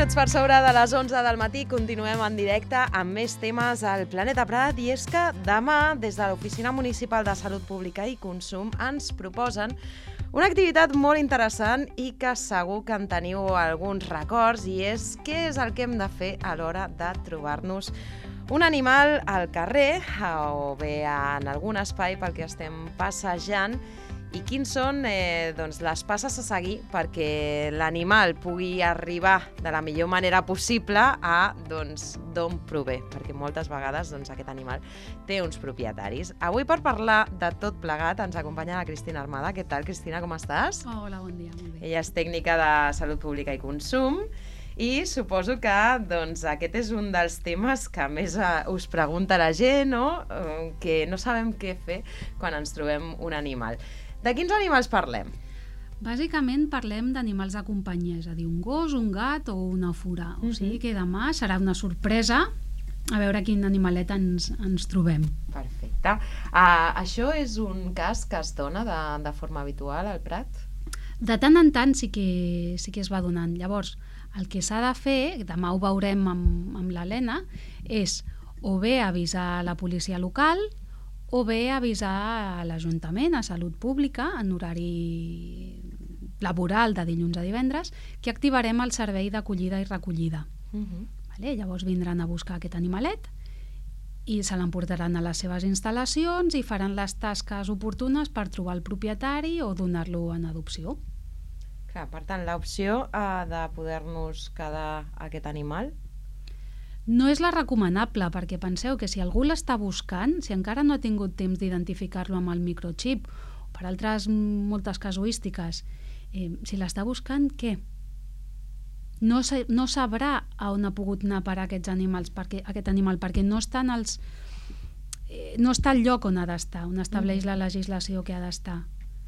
minuts per sobre de les 11 del matí, continuem en directe amb més temes al Planeta Prat, i és que demà, des de l'Oficina Municipal de Salut Pública i Consum, ens proposen una activitat molt interessant i que segur que en teniu alguns records, i és què és el que hem de fer a l'hora de trobar-nos un animal al carrer o bé en algun espai pel que estem passejant, i quins són les passes a seguir perquè l'animal pugui arribar de la millor manera possible a d'on prové, perquè moltes vegades aquest animal té uns propietaris. Avui, per parlar de tot plegat, ens acompanya la Cristina Armada. Què tal, Cristina, com estàs? Hola, bon dia, molt bé. Ella és tècnica de Salut Pública i Consum, i suposo que aquest és un dels temes que més us pregunta la gent, no? Que no sabem què fer quan ens trobem un animal. De quins animals parlem? Bàsicament parlem d'animals de companyia, és a dir, un gos, un gat o una fura. O sigui que demà serà una sorpresa a veure quin animalet ens trobem. Perfecte. Això és un cas que es dona de forma habitual al Prat? De tant en tant sí que es va donant. Llavors, el que s'ha de fer, demà ho veurem amb l'Helena, és o bé avisar la policia local o bé avisar a l'Ajuntament, a Salut Pública, en horari laboral de dilluns a divendres, que activarem el servei d'acollida i recollida. Llavors vindran a buscar aquest animalet i se l'emportaran a les seves instal·lacions i faran les tasques oportunes per trobar el propietari o donar-lo en adopció. Clar, per tant, l'opció de poder-nos quedar aquest animal no és la recomanable, perquè penseu que si algú l'està buscant, si encara no ha tingut temps d'identificar-lo amb el microxip o per altres moltes casuístiques, si l'està buscant, què? No sabrà a on ha pogut anar a parar aquest animal, perquè no està al lloc on ha d'estar, on estableix la legislació que ha d'estar.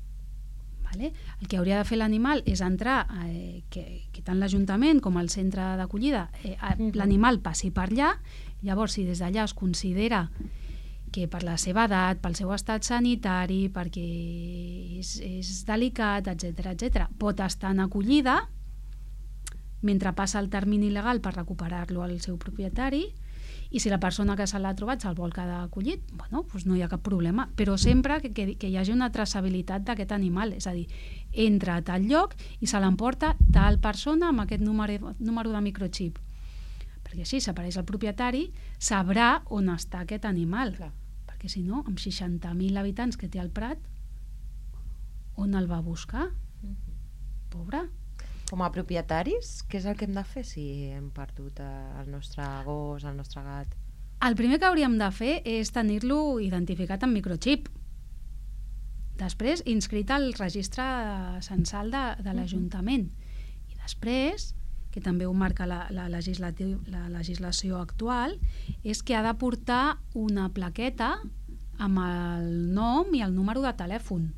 El que hauria de fer l'animal és entrar, que tant l'Ajuntament com el centre d'acollida, l'animal passi per allà. Llavors, si des d'allà es considera que per la seva edat, pel seu estat sanitari, perquè és delicat, etc., pot estar en acollida mentre passa el termini legal per recuperar-lo al seu propietari, i si la persona que se l'ha trobat se'l vol quedar acollit, doncs no hi ha cap problema, però sempre que hi hagi una traçabilitat d'aquest animal, és a dir, entra a tal lloc i se l'emporta tal persona amb aquest número de microxip, perquè així s'apareix el propietari, sabrà on està aquest animal. Clar. Perquè si no, amb 60.000 habitants que té el Prat, on el va buscar? Pobre. Com a propietaris, què és el que hem de fer si hem perdut el nostre gos, el nostre gat? El primer que hauríem de fer és tenir-lo identificat amb microxip. Després, inscrit al registre censal de l'Ajuntament. I després, que també ho marca la legislació actual, és que ha de portar una plaqueta amb el nom i el número de telèfon.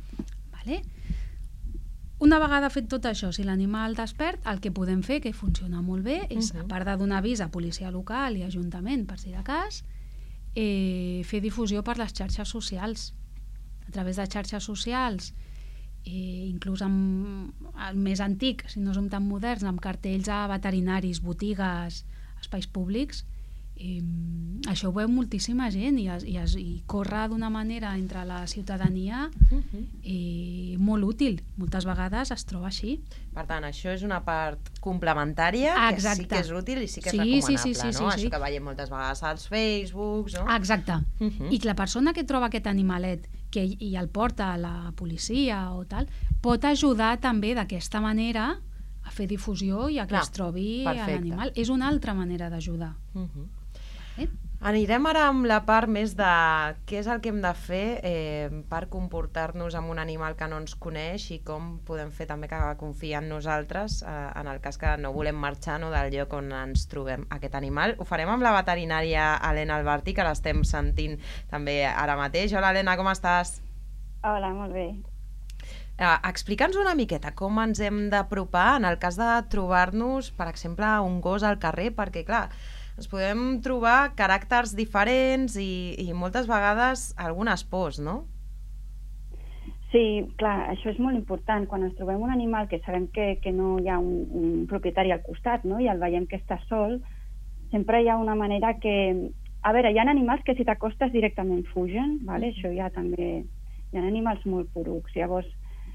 Una vegada fet tot això, si l'animal despert, el que podem fer, que funciona molt bé, és, a part de donar avís a policia local i ajuntament, per si de cas, fer difusió per les xarxes socials. A través de xarxes socials, inclús amb el més antic, si no som tan moderns, amb cartells a veterinaris, botigues, espais públics, això ho veu moltíssima gent i corre d'una manera entre la ciutadania molt útil. Moltes vegades es troba així. Per tant, això és una part complementària que sí que és útil i sí que és recomanable, no? Això que veiem moltes vegades als Facebooks, no? Exacte. I que la persona que troba aquest animalet i el porta a la policia o tal, pot ajudar també d'aquesta manera a fer difusió i a que es trobi l'animal. És una altra manera d'ajudar. Anirem ara amb la part més de què és el que hem de fer per comportar-nos amb un animal que no ens coneix i com podem fer també que confiï en nosaltres en el cas que no volem marxar del lloc on ens trobem aquest animal. Ho farem amb la veterinària Helena Alberti, que l'estem sentint també ara mateix. Hola, Helena, com estàs? Hola, molt bé. Explica'ns una miqueta com ens hem d'apropar en el cas de trobar-nos, per exemple, un gos al carrer, perquè, clar, ens podem trobar caràcters diferents i moltes vegades algunes pors, no? Sí, clar, això és molt important. Quan ens trobem un animal que sabem que no hi ha un propietari al costat, no? I el veiem que està sol, sempre hi ha una manera que... A veure, hi ha animals que si t'acostes directament fugen, ¿vale? Això ja també... Hi ha animals molt porucs. Llavors,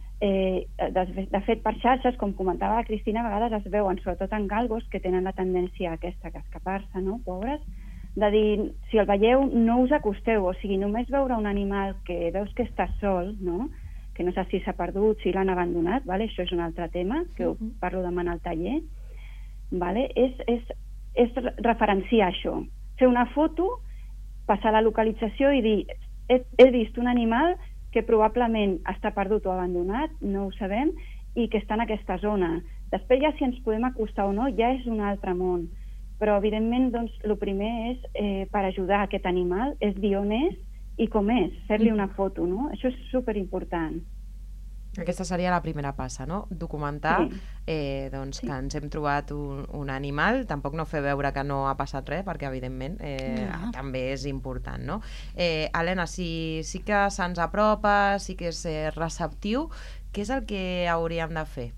de fet, per xarxes, com comentava la Cristina, a vegades es veuen, sobretot en galgos, que tenen la tendència aquesta a escapar-se, no? Pobres, de dir, si el veieu, no us acosteu, o sigui, només veure un animal que veus que està sol, no? Que no sé si s'ha perdut, si l'han abandonat, ¿vale? Això és un altre tema, que ho parlo demà al taller, ¿vale? És referenciar això, fer una foto, passar la localització i dir, he vist un animal que probablement està perdut o abandonat, no ho sabem, i que està en aquesta zona. Després ja si ens podem acostar o no, ja és un altre món. Però evidentment, doncs, el primer és, per ajudar aquest animal, és dir on és i com és, fer-li una foto, no? Això és superimportant. Aquesta seria la primera passa, no? Documentar doncs, que ens hem trobat un animal, tampoc no fer veure que no ha passat res, perquè evidentment també és important, no? Helena, si sí que se'ns apropa, sí que és receptiu, què és el que hauríem de fer?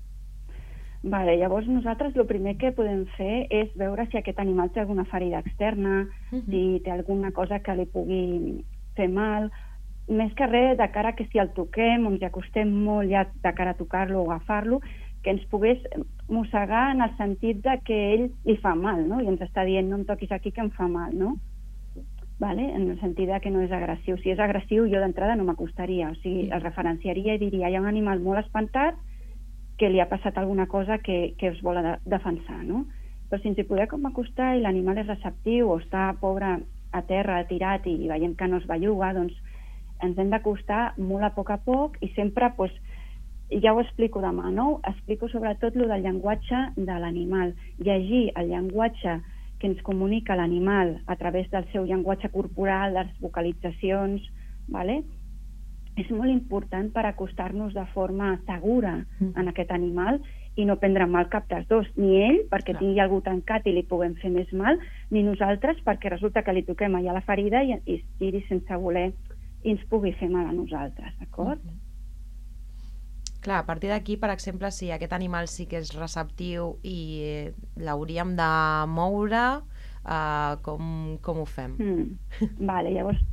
Vale, llavors nosaltres el primer que podem fer és veure si aquest animal té alguna ferida externa, si té alguna cosa que li pugui fer mal, més que res de cara que si el toquem o ens acostem molt ja de cara a tocar-lo o agafar-lo, que ens pogués mossegar en el sentit de que ell li fa mal, no? I ens està dient, no em toquis aquí que em fa mal, no? Vale? En el sentit de que no és agressiu. Si és agressiu, jo d'entrada no m'acostaria, o sigui, el referenciaria i diria, hi ha un animal molt espantat que li ha passat alguna cosa que es vol defensar, no? Però si ens hi podem acostar i l'animal és receptiu o està, pobre, a terra, tirat i veiem que no es belluga, doncs ens hem d'acostar molt a poc i sempre, doncs, ja ho explico demà, no? Explico sobretot el del llenguatge de l'animal. Llegir el llenguatge que ens comunica l'animal a través del seu llenguatge corporal, les vocalitzacions, ¿vale? És molt important per acostar-nos de forma segura en aquest animal i no prendre mal cap dels dos, ni ell perquè tingui algú tancat i li puguem fer més mal, ni nosaltres perquè resulta que li toquem allà la ferida i es tiri sense voler i ens pugui fer mal a nosaltres, d'acord? Clar, a partir d'aquí, per exemple, si aquest animal sí que és receptiu i l'hauríem de moure, com ho fem? Vale,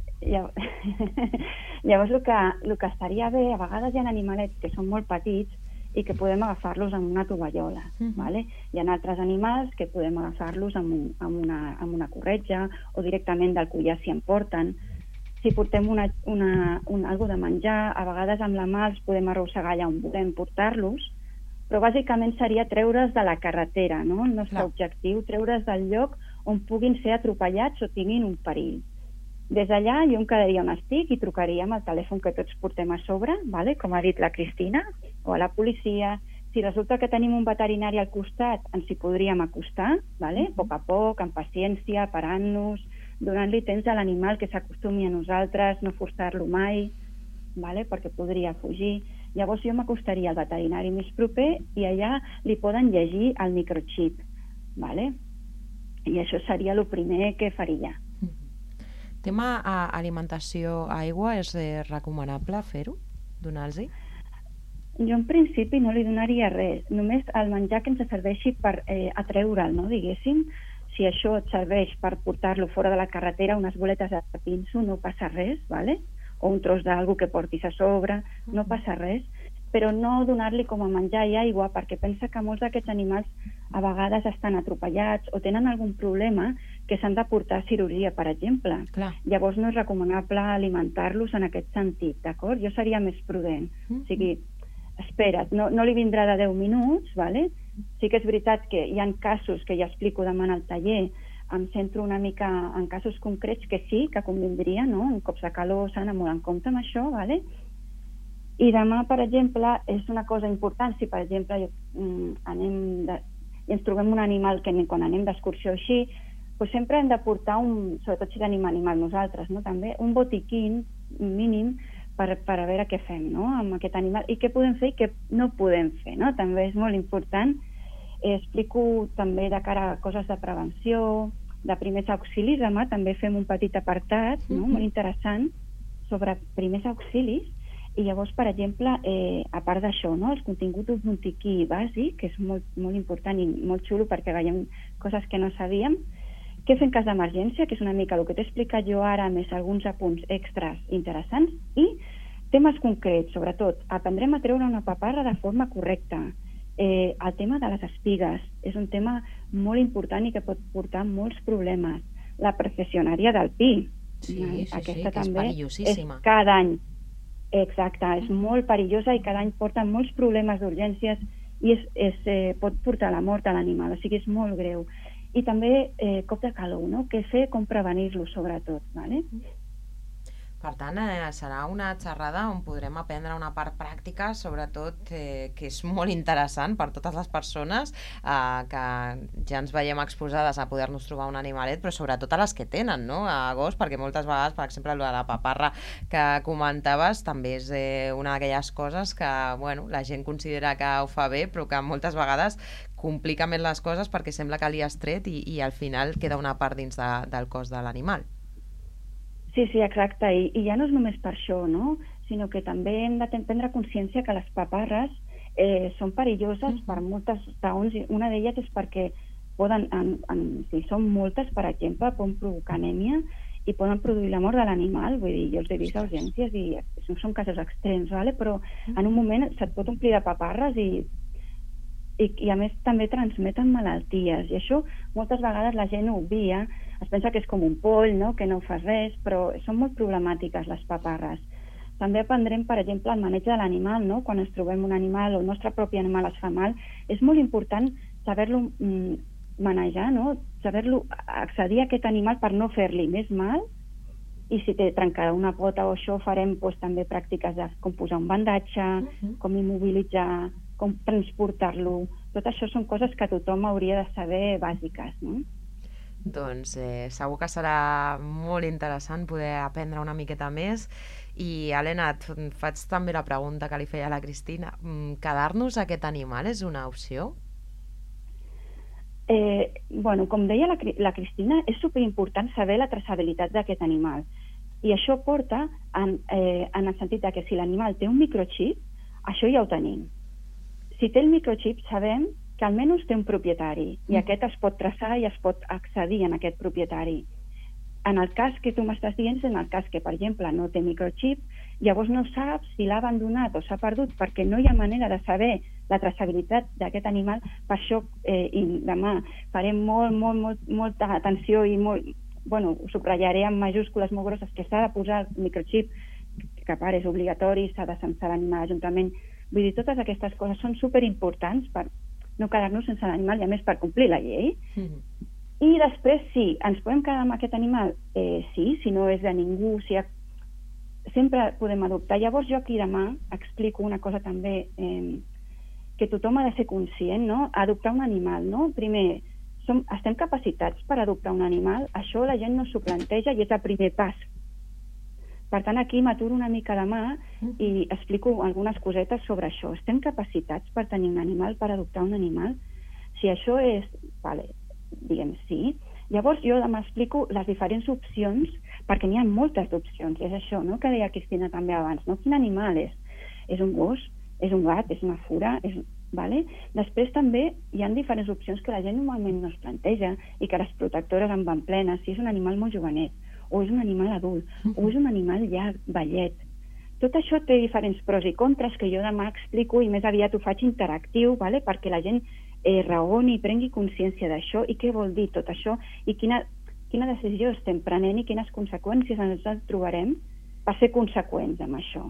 llavors el que estaria bé, a vegades hi ha animalets que són molt petits i que podem agafar-los amb una tovallola, vale? Hi ha altres animals que podem agafar-los amb una corretja o directament del collar si en porten. Si portem algo de menjar, a vegades amb la mà els podem arrossegar allà on volem portar-los, però bàsicament seria treure's de la carretera, no? El nostre objectiu, treure's del lloc on puguin ser atropellats o tinguin un perill. Des d'allà jo em quedaria on estic i trucaria amb el telèfon que tots portem a sobre, vale? Com ha dit la Cristina, o a la policia. Si resulta que tenim un veterinari al costat, ens hi podríem acostar, vale? A poc, amb paciència, parant-nos, donant-li temps a l'animal que s'acostumi a nosaltres, no forçar-lo mai, vale? Perquè podria fugir. Llavors jo m'acostaria al veterinari més proper i allà li poden llegir el microchip, vale? I això seria el primer que faria. Tema alimentació, aigua, és recomanable fer-ho? Donar-los-hi? Jo en principi no li donaria res, només el menjar que ens serveixi per atreure'l, no, diguéssim. Si això et serveix per portar-lo fora de la carretera, unes boletes de pinso, no passa res, ¿vale? O un tros d'algo que portis a sobre, no passa res, però no donar-li com a menjar i aigua, perquè pensa que molts d'aquests animals a vegades estan atropellats o tenen algun problema que s'han de portar a cirurgia, per exemple. Llavors no és recomanable alimentar-los en aquest sentit, d'acord? Jo seria més prudent. O sigui, espera't, no li vindrà de 10 minuts, ¿vale? Sí que és veritat que hi ha casos que ja explico demà al taller, em centro una mica en casos concrets que sí, que convindria, no? En cops de calor s'ha d'anar molt en compte amb això, ¿vale? I demà, per exemple, és una cosa important, si per exemple ens trobem un animal que quan anem d'excursió així, doncs sempre hem de portar, sobretot si tenim animal nosaltres, no? També un botiquín mínim per a veure què fem, no? Amb aquest animal i què podem fer i què no podem fer, no? També és molt important. Explico també de cara a coses de prevenció, de primers auxilis. Demà també fem un petit apartat, no? Molt interessant sobre primers auxilis I llavors, per exemple, a part d'això, no? Els continguts botiquí bàsic, que és molt, molt important i molt xulo perquè veiem coses que no sabíem. Què fer en cas d'emergència, que és una mica el que t'he explicat jo ara, més alguns apunts extras interessants. I temes concrets, sobretot, aprendrem a treure una paparra de forma correcta. El tema de les espigues és un tema molt important i que pot portar molts problemes. La processionària del pi. Sí, aquesta que és també perillosíssima. és cada any. Exacte, és molt perillosa i cada any porta molts problemes d'urgències i pot portar a la mort a l'animal, o sigui, és molt greu. I també cop de calor, no? Què fer, com prevenir-lo, sobretot, ¿vale? Per tant, serà una xerrada on podrem aprendre una part pràctica, sobretot que és molt interessant per totes les persones que ja ens veiem exposades a poder-nos trobar un animalet, però sobretot a les que tenen, no? A gos, perquè moltes vegades, per exemple, la paparra que comentaves també és una d'aquelles coses que, bueno, la gent considera que ho fa bé, però que moltes vegades complica més les coses perquè sembla que li has tret i al final queda una part dins del cos de l'animal. Sí, exacte, i ja no és només per això, no? Sinó que també hem de prendre consciència que les paparres són perilloses per moltes raons, i una d'elles és perquè poden, si són moltes, per exemple, poden provocar anèmia i poden produir la mort de l'animal, vull dir, jo els he vist a urgències i són casos extrems, ¿vale? Però en un moment se't pot omplir de paparres i a més també transmeten malalties, i això moltes vegades la gent ho obvia, es pensa que és com un poll, no? Que no fa res, però són molt problemàtiques les paparres. També aprendrem, per exemple, el maneig de l'animal, no? Quan ens trobem un animal o el nostre propi animal es fa mal, és molt important saber-lo manejar, no? Saber-lo accedir a aquest animal per no fer-li més mal, i si té trencada una pota o això, farem també pràctiques de com posar un bandatge, com immobilitzar, com transportar-lo. Tot això són coses que tothom hauria de saber bàsiques, no? Doncs segur que serà molt interessant poder aprendre una miqueta més. I, Helena, et faig també la pregunta que li feia a la Cristina. Quedar-nos aquest animal és una opció? Bueno, com deia la Cristina, és superimportant saber la traçabilitat d'aquest animal. I això porta en el sentit que si l'animal té un microxip, això ja ho tenim. Si té el microxip, sabem que almenys té un propietari i aquest es pot traçar i es pot accedir en aquest propietari. En el cas que tu m'estàs dient, en el cas que, per exemple, no té microxip, llavors no saps si l'ha abandonat o s'ha perdut perquè no hi ha manera de saber la traçabilitat d'aquest animal. Per això demà farem molta atenció i ho subratllaré amb majúscules molt grosses que s'ha de posar el microxip, que a part és obligatori, s'ha de censar l'animal a l'Ajuntament. Vull dir, totes aquestes coses són superimportants per no quedar-nos sense l'animal i a més per complir la llei. I després, sí, ens podem quedar amb aquest animal? Sí, si no és de ningú, sempre podem adoptar. Llavors jo aquí demà explico una cosa també que tothom ha de ser conscient, no? Adoptar un animal, no? Primer, estem capacitats per adoptar un animal? Això la gent no s'ho planteja i és el primer pas. Per tant, aquí m'aturo una mica demà i explico algunes cosetes sobre això. Estem capacitats per tenir un animal, per adoptar un animal? Si això és, diguem sí, llavors jo demà explico les diferents opcions, perquè n'hi ha moltes opcions, és això, no?, que deia Cristina també abans, no? Quin animal és? És un gos? És un gat? És una fura? Vale? Després també hi ha diferents opcions que la gent normalment no es planteja i que les protectores en van plenes, si és un animal molt jovenet, o és un animal adult, o és un animal ja vellet. Tot això té diferents pros i contres que jo demà explico i més aviat ho faig interactiu, vale? Perquè la gent raoni i prengui consciència d'això i què vol dir tot això i quina decisió estem prenent i quines conseqüències ens trobarem per ser conseqüents amb això.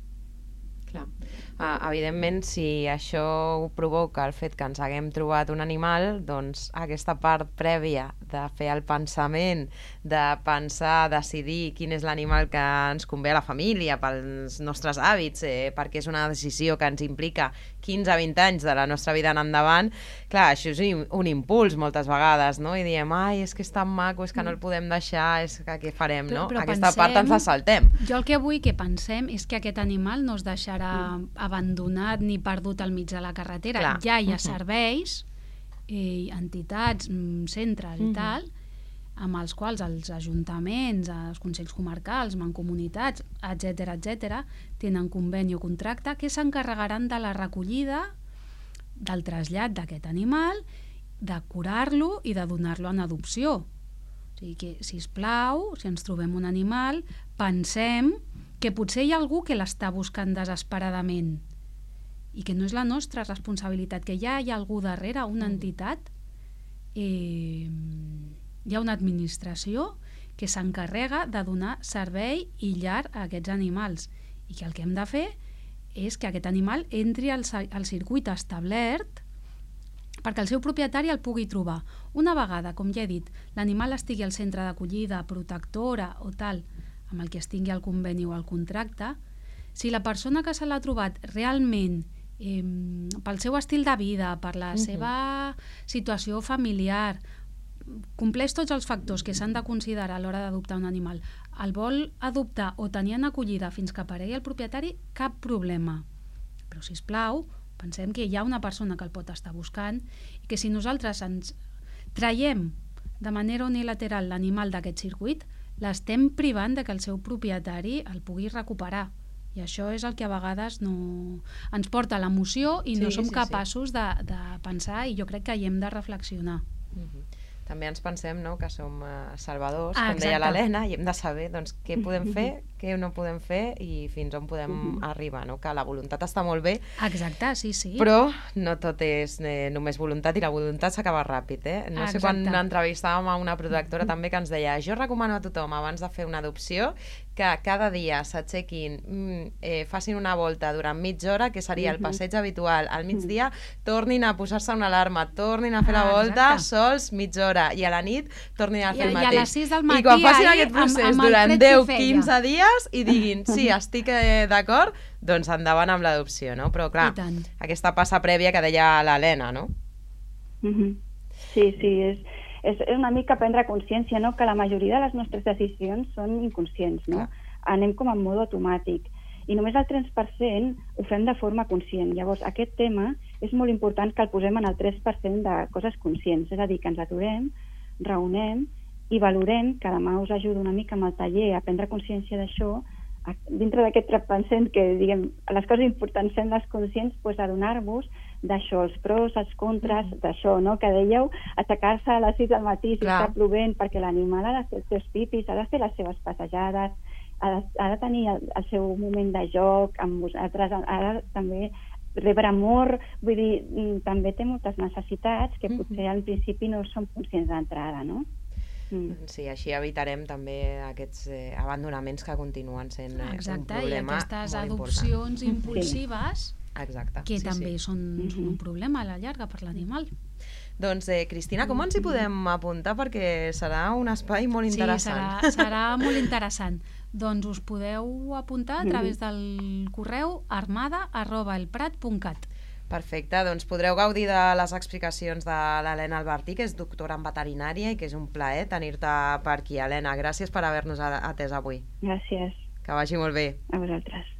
Clar. Evidentment, si això ho provoca el fet que ens haguem trobat un animal, doncs aquesta part prèvia de fer el pensament, de pensar, decidir quin és l'animal que ens convé a la família, pels nostres hàbits, perquè és una decisió que ens implica 15-20 anys de la nostra vida en endavant, clar, això és un impuls moltes vegades, no? I diem, ai, és que és tan maco, és que no el podem deixar, és que què farem, no? Aquesta part ens la saltem. Jo el que vull que pensem és que aquest animal no es deixarà abandonat ni perdut al mig de la carretera. Clar. Ja hi ha serveis, entitats, centres i tal, amb els quals els ajuntaments, els consells comarcals, mancomunitats, etc., tenen conveni o contracte, que s'encarregaran de la recollida, del trasllat d'aquest animal, de curar-lo i de donar-lo en adopció. O sigui que, sisplau, si ens trobem un animal, pensem que potser hi ha algú que l'està buscant desesperadament i que no és la nostra responsabilitat, que ja hi ha algú darrere, una entitat, hi ha una administració que s'encarrega de donar servei i llar a aquests animals i que el que hem de fer és que aquest animal entri al circuit establert perquè el seu propietari el pugui trobar. Una vegada, com ja he dit, l'animal estigui al centre d'acollida, protectora o tal, amb el que es tingui el conveni o el contracte, si la persona que se l'ha trobat realment pel seu estil de vida, per la seva situació familiar, compleix tots els factors que s'han de considerar a l'hora d'adoptar un animal, el vol adoptar o tenir en acollida fins que aparegui el propietari, cap problema. Però, sisplau, pensem que hi ha una persona que el pot estar buscant i que si nosaltres ens traiem de manera unilateral l'animal d'aquest circuit, l'estem privant de que el seu propietari el pugui recuperar. I això és el que a vegades no ens porta a l'emoció i no som capaços de pensar, i jo crec que hi hem de reflexionar. També ens pensem, no?, que som salvadors, com deia l'Helena, i hem de saber doncs, què podem fer, què no podem fer i fins on podem arribar, no? Que la voluntat està molt bé. Exacte, sí. Però no tot és només voluntat, i la voluntat s'acaba ràpid, No sé quan entrevistàvem a una protectora també que ens deia: jo recomano a tothom abans de fer una adopció que cada dia s'aixequin, facin una volta durant mitja hora, que seria el passeig habitual, al migdia tornin a posar-se una alarma, tornin a fer la volta sols mitja hora, i a la nit tornin a fer el mateix. I a les 6 del matí, i quan facin aquest procés durant 10-15 dies i diguin, sí, estic d'acord, doncs endavant amb l'adopció, no? Però clar, aquesta passa prèvia que deia l'Helena, no? Sí, és una mica prendre consciència, no?, que la majoria de les nostres decisions són inconscients, no? Anem com en mode automàtic i només el 3% ho fem de forma conscient. Llavors, aquest tema és molt important que el posem en el 3% de coses conscients, és a dir, que ens aturem, raonem i valorem, que demà us ajudo una mica amb el taller a prendre consciència d'això, dintre d'aquest 3% que, diguem, les coses importants fem les conscients, doncs adonar-vos d'això, els pros, els contres, d'això, no?, que dèieu, aixecar-se a les 6 del matí si està plovent, perquè l'animal ha de fer els seus pipis, ha de fer les seves passejades, ha de tenir el seu moment de joc amb vosaltres, ha de també rebre amor, vull dir, també té moltes necessitats que potser al principi no som conscients d'entrada, no? Sí, així evitarem també aquests abandonaments que continuen sent un problema molt important. Exacte, i aquestes adopcions impulsives que també són un problema a la llarga per l'animal. Doncs, Cristina, com ens hi podem apuntar? Perquè serà un espai molt interessant. Sí, serà molt interessant. Doncs us podeu apuntar a través del correu armada@elprat.cat. Perfecte, doncs podreu gaudir de les explicacions de l'Helena Albertí, que és doctora en veterinària, i que és un plaer tenir-te per aquí. Helena, gràcies per haver-nos atès avui. Gràcies. Que vagi molt bé. A vosaltres.